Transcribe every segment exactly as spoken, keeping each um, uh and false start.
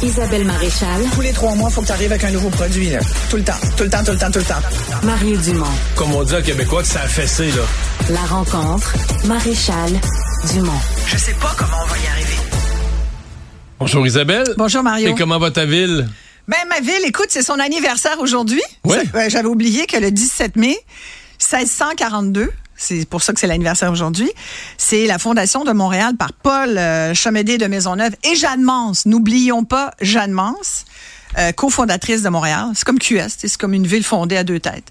Isabelle Maréchal. Tous les trois mois, il faut que tu arrives avec un nouveau produit. Là. Tout le temps, tout le temps, tout le temps, tout le temps. Mario Dumont. Comme on dit en québécois que ça a fessé, là. La rencontre, Maréchal Dumont. Je sais pas comment on va y arriver. Bonjour Isabelle. Bonjour Mario. Et comment va ta ville? Ben, ma ville, écoute, c'est son anniversaire aujourd'hui. Oui. Ça, euh, j'avais oublié que le dix-sept mai seize cent quarante-deux, c'est pour ça que c'est l'anniversaire aujourd'hui, c'est la fondation de Montréal par Paul euh, Chamédé de Maisonneuve et Jeanne Mance. N'oublions pas Jeanne Mance, euh, cofondatrice de Montréal. C'est comme Q S, c'est comme une ville fondée à deux têtes.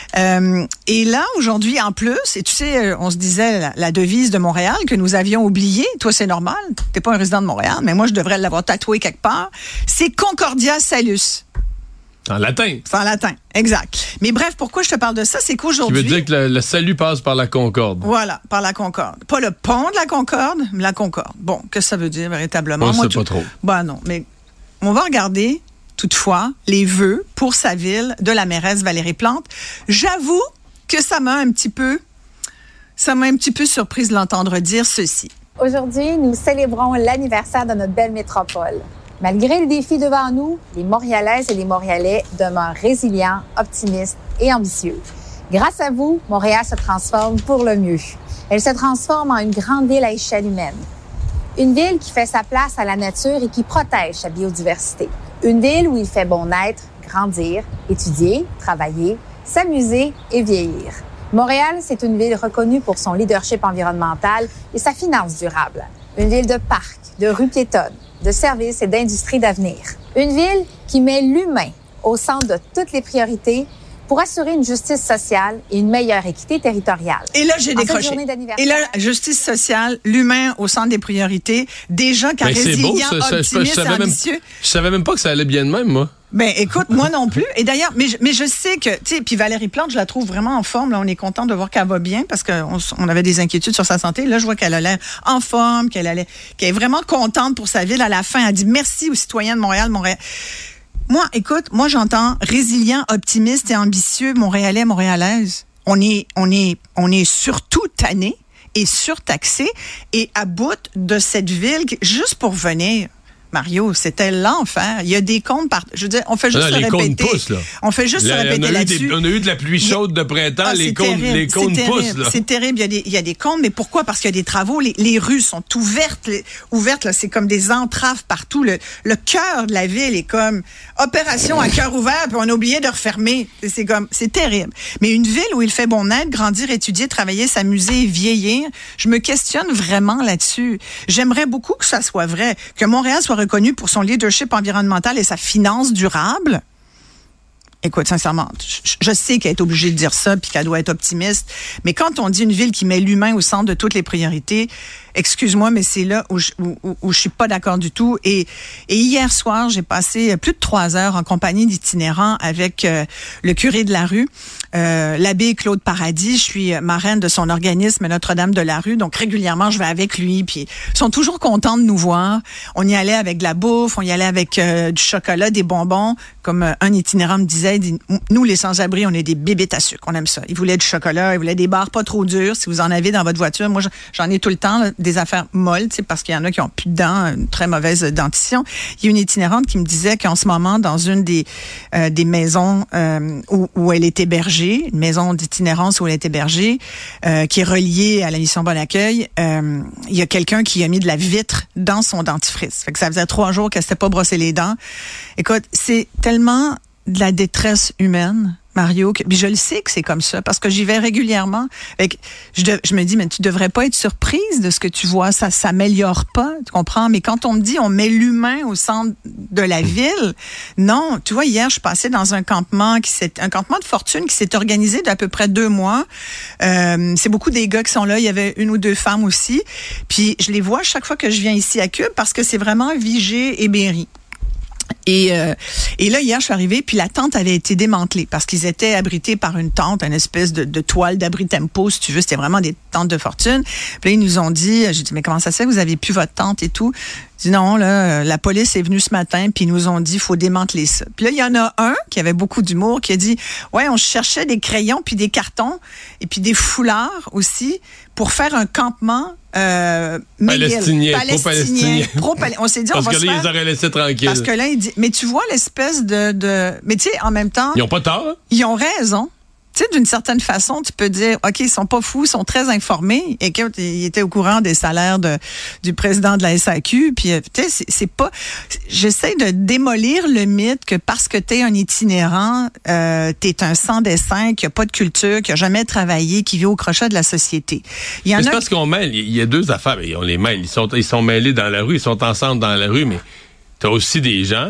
Euh, et là, aujourd'hui, en plus, et tu sais, on se disait la, la devise de Montréal que nous avions oubliée. Toi, c'est normal, t'es pas un résident de Montréal, mais moi, je devrais l'avoir tatoué quelque part. C'est Concordia Salus. En latin. C'est en latin, exact. Mais bref, pourquoi je te parle de ça, c'est qu'aujourd'hui... Tu veux dire que le, le salut passe par la Concorde. Voilà, par la Concorde. Pas le pont de la Concorde, mais la Concorde. Bon, qu'est-ce que ça veut dire véritablement? On ne sait tout... pas trop. Ben non, mais on va regarder, toutefois, les vœux pour sa ville de la mairesse Valérie Plante. J'avoue que ça m'a un petit peu... Ça m'a un petit peu surprise de l'entendre dire ceci. Aujourd'hui, nous célébrons l'anniversaire de notre belle métropole. Malgré les défis devant nous, les Montréalaises et les Montréalais demeurent résilients, optimistes et ambitieux. Grâce à vous, Montréal se transforme pour le mieux. Elle se transforme en une grande ville à échelle humaine. Une ville qui fait sa place à la nature et qui protège sa biodiversité. Une ville où il fait bon naître, grandir, étudier, travailler, s'amuser et vieillir. Montréal, c'est une ville reconnue pour son leadership environnemental et sa finance durable. Une ville de parcs, de rues piétonnes, de services et d'industries d'avenir. Une ville qui met l'humain au centre de toutes les priorités pour assurer une justice sociale et une meilleure équité territoriale. Et là, j'ai décroché. Et là, justice sociale, l'humain au centre des priorités, des gens qui sont résilients, optimistes et ambitieux. Même, je savais même pas que ça allait bien de même, moi. Ben, écoute, moi non plus. Et d'ailleurs, mais je, mais je sais que, tu sais, puis Valérie Plante, je la trouve vraiment en forme. Là, on est content de voir qu'elle va bien parce qu'on on avait des inquiétudes sur sa santé. Là, je vois qu'elle a l'air en forme, qu'elle allait, qu'elle est vraiment contente pour sa ville. À la fin, elle dit merci aux citoyens de Montréal, Montréal. Moi, écoute, moi, j'entends résilient, optimiste et ambitieux, Montréalais, Montréalaises. On est, on est, on est surtout tannés et surtaxés et à bout de cette ville, juste pour venir. Mario, c'était l'enfer. Il y a des comptes par... Je veux dire, on fait juste non, se les répéter. Comptes poussent, là. On fait juste là, se répéter on là-dessus. Des, on a eu de la pluie chaude de printemps, ah, les, comptes, les comptes poussent. Là. C'est terrible. Il y a des, il y a des comptes, mais pourquoi? Parce qu'il y a des travaux. Les, les rues sont ouvertes. Les, ouvertes, là, c'est comme des entraves partout. Le, le cœur de la ville est comme opération à cœur ouvert, puis on a oublié de refermer. C'est comme, c'est terrible. Mais une ville où il fait bon être, grandir, étudier, travailler, s'amuser, vieillir, je me questionne vraiment là-dessus. J'aimerais beaucoup que ça soit vrai, que Montréal soit reconnu pour son leadership environnemental et sa finance durable. Écoute, sincèrement, je, je sais qu'elle est obligée de dire ça puis qu'elle doit être optimiste, mais quand on dit une ville qui met l'humain au centre de toutes les priorités, excuse-moi, mais c'est là où je, où, où, où je suis pas d'accord du tout. Et, et hier soir, j'ai passé plus de trois heures en compagnie d'itinérants avec euh, le curé de la rue, euh, l'abbé Claude Paradis. Je suis marraine de son organisme Notre-Dame de la rue, donc régulièrement, je vais avec lui. Puis ils sont toujours contents de nous voir. On y allait avec de la bouffe, on y allait avec euh, du chocolat, des bonbons. Comme euh, un itinérant me disait, dit, nous, les sans-abri, on est des bébêtes à sucre. On aime ça. Ils voulaient du chocolat, ils voulaient des barres pas trop dures. Si vous en avez dans votre voiture, moi, j'en ai tout le temps, là, des affaires molles, parce qu'il y en a qui ont plus de dents, une très mauvaise dentition. Il y a une itinérante qui me disait qu'en ce moment, dans une des euh, des maisons euh, où, où elle est hébergée, une maison d'itinérance où elle est hébergée, euh, qui est reliée à la mission Bon Accueil, euh, il y a quelqu'un qui a mis de la vitre dans son dentifrice. Fait que ça faisait trois jours qu'elle s'était pas brossé les dents. Écoute, c'est tellement de la détresse humaine, Mario, que, puis je le sais que c'est comme ça, parce que j'y vais régulièrement. Fait que je, de, je me dis, mais tu devrais pas être surprise de ce que tu vois, ça s'améliore pas, tu comprends? Mais quand on me dit, on met l'humain au centre de la ville, non. Tu vois, hier, je passais dans un campement, qui s'est, un campement de fortune qui s'est organisé d'à peu près deux mois. Euh, c'est beaucoup des gars qui sont là, il y avait une ou deux femmes aussi. Puis je les vois chaque fois que je viens ici à Cube, parce que c'est vraiment Vigée et Berry. Et, euh, et là, hier, je suis arrivée, puis la tente avait été démantelée parce qu'ils étaient abrités par une tente, une espèce de, de toile d'abri tempo, si tu veux. C'était vraiment des tentes de fortune. Puis là, ils nous ont dit, j'ai dit, mais comment ça se fait que vous avez plus votre tente et tout? Il dit non, là, la police est venue ce matin, puis ils nous ont dit qu'il faut démanteler ça. Puis là, il y en a un qui avait beaucoup d'humour, qui a dit, ouais, on cherchait des crayons, puis des cartons, et puis des foulards aussi, pour faire un campement euh, palestinien, palestinien, pro palestinien. On s'est dit, parce on va que se là, faire... ils auraient laissé tranquille. Parce que là, il dit, mais tu vois l'espèce de, de... Mais tu sais, en même temps... Ils n'ont pas tort, hein? Ils ont raison. Tu sais, d'une certaine façon, tu peux dire, OK, ils sont pas fous, ils sont très informés. Et qu'ils étaient au courant des salaires de, du président de la S A Q. Puis, tu sais, c'est, c'est pas... J'essaie de démolir le mythe que parce que t'es un itinérant, euh, t'es un sans-dessin, qui a pas de culture, qui a jamais travaillé, qui vit au crochet de la société. Il y en mais c'est a parce qu'on mêle. Il y a deux affaires. On les mêle. Ils sont, ils sont mêlés dans la rue. Ils sont ensemble dans la rue. Mais t'as aussi des gens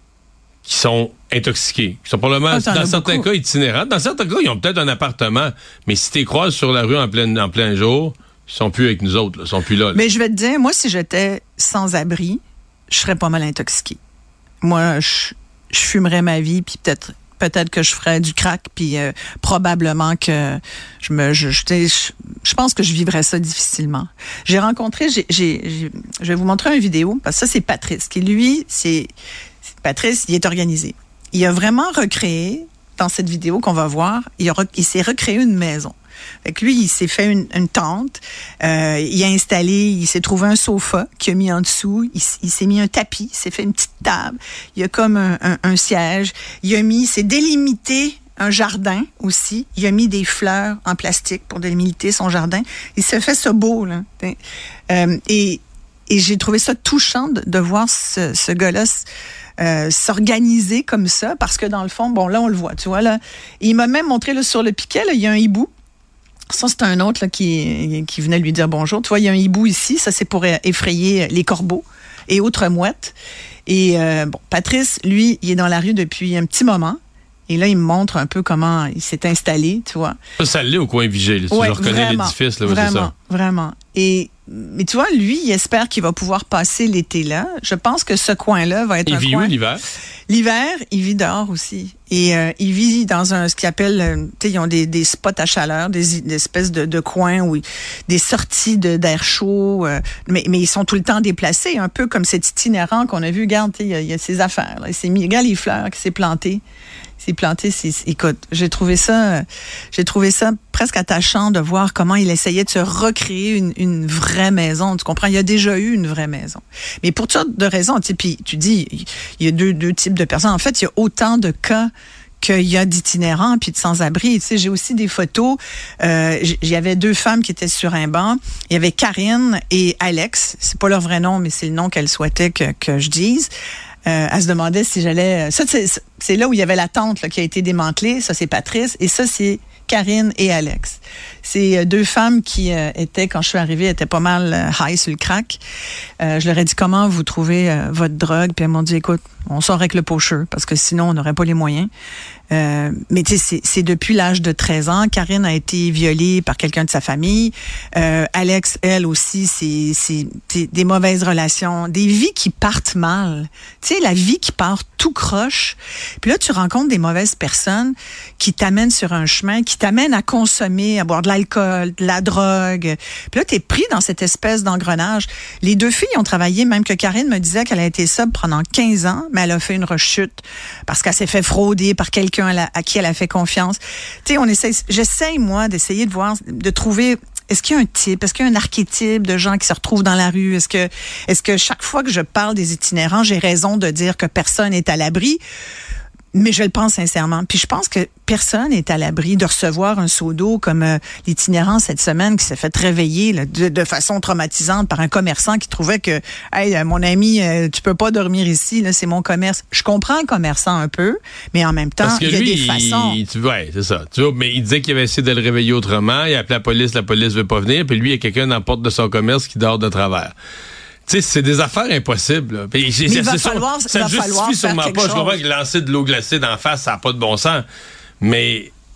qui sont intoxiqués, qui sont probablement, ah, dans certains beaucoup. cas, itinérants. Dans certains cas, ils ont peut-être un appartement, mais si tu les croises sur la rue en plein, en plein jour, ils sont plus avec nous autres, là, ils sont plus là, là. Mais je vais te dire, moi, si j'étais sans-abri, je serais pas mal intoxiquée. Moi, je, je fumerais ma vie, puis peut-être peut-être que je ferais du crack, puis euh, probablement que je me... Je, je, je, je pense que je vivrais ça difficilement. J'ai rencontré... J'ai, j'ai, j'ai, je vais vous montrer une vidéo, parce que ça, c'est Patrice, qui, lui, c'est... Patrice, il est organisé. Il a vraiment recréé, dans cette vidéo qu'on va voir, il, a, il s'est recréé une maison. Fait que lui, il s'est fait une, une tente, euh, il a installé, il s'est trouvé un sofa qu'il a mis en dessous, il, il s'est mis un tapis, il s'est fait une petite table, il a comme un, un, un siège, il a mis, il s'est délimité un jardin aussi, il a mis des fleurs en plastique pour délimiter son jardin. Il s'est fait ça beau, là. Euh, et, et j'ai trouvé ça touchant de, de voir ce, ce gars-là Euh, s'organiser comme ça, parce que dans le fond, bon, là, on le voit, tu vois, là. Il m'a même montré, là, sur le piquet, là, il y a un hibou. Ça, c'est un autre, là, qui, qui venait lui dire bonjour. Tu vois, il y a un hibou ici. Ça, c'est pour effrayer les corbeaux et autres mouettes. Et, euh, bon, Patrice, lui, il est dans la rue depuis un petit moment. Et là, il me montre un peu comment il s'est installé, tu vois. Ça, ça l'est au coin Vigée, là. Ouais, je reconnais vraiment, l'édifice, là, ouais, vraiment, c'est ça. Vraiment. Et, mais tu vois, lui, il espère qu'il va pouvoir passer l'été là. Je pense que ce coin-là va être il un vit coin... où l'hiver? L'hiver, il vit dehors aussi. Et euh, il vit dans un ce qu'ils appellent, euh, tu sais, ils ont des, des spots à chaleur, des, des espèces de, de coins où il, des sorties de, d'air chaud, euh, mais, mais ils sont tout le temps déplacés, un peu comme cet itinérant qu'on a vu. Regarde, il y a, il y a ses affaires. Là. Il s'est mis, regarde les fleurs qui s'est planté. Il s'est planté. C'est, écoute, j'ai trouvé ça, j'ai trouvé ça presque attachant de voir comment il essayait de se recréer une, une vraie maison. Tu comprends? Il y a déjà eu une vraie maison. Mais pour toutes sortes de raisons, tu sais, puis tu dis, il y a deux, deux types de personnes. En fait, il y a autant de cas qu'il y a d'itinérants puis de sans-abri. Tu sais, j'ai aussi des photos. Euh, il y avait deux femmes qui étaient sur un banc. Il y avait Karine et Alex. C'est pas leur vrai nom, mais c'est le nom qu'elles souhaitaient que, que je dise. Euh, elle se demandait si j'allais... Ça, c'est, c'est là où il y avait la tente là, qui a été démantelée. Ça, c'est Patrice. Et ça, c'est Karine et Alex. C'est deux femmes qui euh, étaient, quand je suis arrivée, étaient pas mal euh, high sur le crack. Euh, je leur ai dit, comment vous trouvez euh, votre drogue? Puis elles m'ont dit, écoute, on sort avec le pocheur, parce que sinon, on n'aurait pas les moyens. Euh, mais tu sais, c'est, c'est depuis l'âge de treize ans. Karine a été violée par quelqu'un de sa famille. Euh, Alex, elle aussi, c'est, c'est, c'est des mauvaises relations, des vies qui partent mal. Tu sais, la vie qui part tout croche. Puis là, tu rencontres des mauvaises personnes qui t'amènent sur un chemin, qui t'amènent à consommer, à boire de l'alcool, de la drogue. Puis là, t'es pris dans cette espèce d'engrenage. Les deux filles ont travaillé, même que Karine me disait qu'elle a été sobre pendant quinze ans, mais elle a fait une rechute parce qu'elle s'est fait frauder par quelqu'un à, la, à qui elle a fait confiance. Tu sais, on essaie, j'essaye, moi, d'essayer de voir, de trouver... Est-ce qu'il y a un type? Est-ce qu'il y a un archétype de gens qui se retrouvent dans la rue? Est-ce que, est-ce que chaque fois que je parle des itinérants, j'ai raison de dire que personne n'est à l'abri? Mais je le pense sincèrement. Puis je pense que personne n'est à l'abri de recevoir un seau d'eau comme euh, l'itinérant cette semaine qui s'est fait réveiller là, de, de façon traumatisante par un commerçant qui trouvait que « Hey, mon ami, euh, tu peux pas dormir ici, là, c'est mon commerce. » Je comprends le commerçant un peu, mais en même temps, Parce que il y a lui, des façons. Il, tu, ouais, c'est ça. Tu vois, mais il disait qu'il avait essayé de le réveiller autrement. Il a appelé la police, la police veut pas venir. Puis lui, il y a quelqu'un dans la porte de son commerce qui dort de travers. Tu sais, c'est des affaires impossibles. Puis, mais il va falloir, ça va falloir justifie sûrement faire pas. chose. Je comprends que lancer de l'eau glacée d'en face, ça n'a pas de bon sens. Mais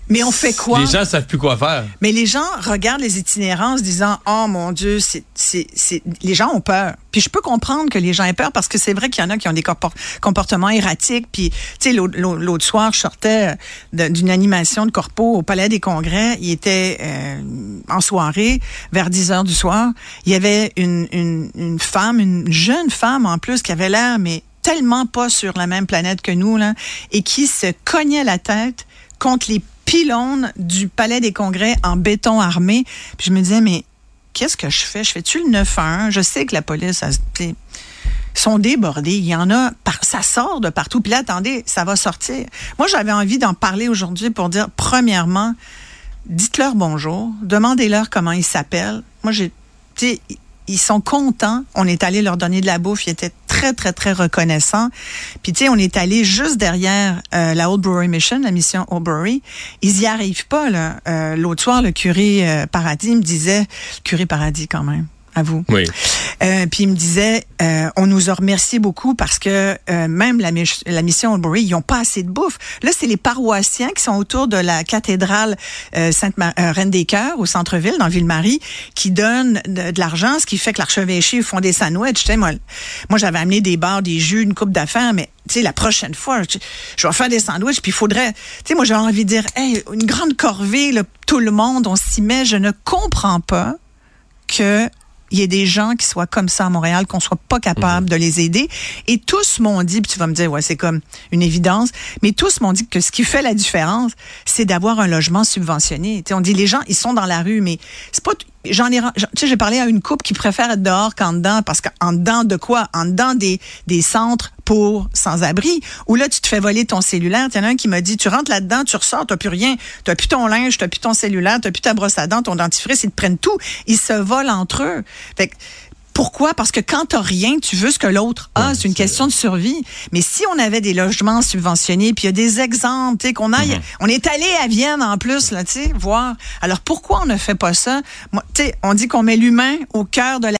Mais on fait quoi? Les gens savent plus quoi faire. Mais les gens regardent les itinérants en se disant, oh mon Dieu, c'est, c'est, c'est, les gens ont peur. Puis je peux comprendre que les gens aient peur parce que c'est vrai qu'il y en a qui ont des comportements erratiques. Puis, tu sais, l'autre, l'autre soir, je sortais d'une animation de corpo au Palais des Congrès. Il était euh, en soirée, vers dix heures du soir. Il y avait une, une, une femme, une jeune femme en plus, qui avait l'air, mais tellement pas sur la même planète que nous, là, et qui se cognait la tête contre les pylônes du Palais des Congrès en béton armé. Puis je me disais, mais qu'est-ce que je fais? Je fais-tu le neuf un un? Je sais que la police, ils sont débordés. Il y en a, ça sort de partout. Puis là, attendez, ça va sortir. Moi, j'avais envie d'en parler aujourd'hui pour dire, premièrement, dites-leur bonjour, demandez-leur comment ils s'appellent. Moi, j'ai, tu sais, ils sont contents. On est allé leur donner de la bouffe. Ils étaient très, très, très reconnaissants. Puis, tu sais, on est allé juste derrière euh, la Old Brewery Mission, la mission Old Brewery. Ils y arrivent pas, là. Euh, l'autre soir, le curé euh, Paradis me disait... Curé Paradis, quand même, à vous. Oui. Euh, puis il me disait, euh, on nous a remercié beaucoup parce que euh, même la, la mission Old Brewery, ils n'ont pas assez de bouffe. Là, c'est les paroissiens qui sont autour de la cathédrale euh, Sainte-Reine-des-Cœurs au centre-ville, dans Ville-Marie, qui donnent de, de l'argent, ce qui fait que l'archevêché font des sandwichs. Tu sais, moi, moi j'avais amené des bars, des jus, une coupe d'affaires, mais tu sais, la prochaine fois, je, je vais faire des sandwichs, puis il faudrait... Tu sais, moi, j'avais envie de dire, hey, une grande corvée, là, tout le monde, on s'y met. Je ne comprends pas que... il y a des gens qui soient comme ça à Montréal, qu'on soit pas capable mmh. de les aider. Et tous m'ont dit, puis tu vas me dire, ouais, c'est comme une évidence, mais tous m'ont dit que ce qui fait la différence, c'est d'avoir un logement subventionné. Tu sais, on dit, les gens, ils sont dans la rue, mais c'est pas... J'en ai, tu sais, j'ai parlé à une couple qui préfère être dehors qu'en dedans, parce qu'en dedans de quoi? En dedans des, des centres pour sans-abri, où là, tu te fais voler ton cellulaire. Il y en a un qui m'a dit, tu rentres là-dedans, tu ressors, t'as plus rien, t'as plus ton linge, t'as plus ton cellulaire, t'as plus ta brosse à dents, ton dentifrice, ils te prennent tout. Ils se volent entre eux. Fait que, pourquoi? Parce que quand t'as rien, tu veux ce que l'autre a. Ouais, c'est une c'est question de survie. Mais si on avait des logements subventionnés, puis il y a des exemples, tu sais, qu'on aille, mm-hmm. on est allé à Vienne en plus, là, tu sais, voir. Alors pourquoi on ne fait pas ça? Tu sais, on dit qu'on met l'humain au cœur de la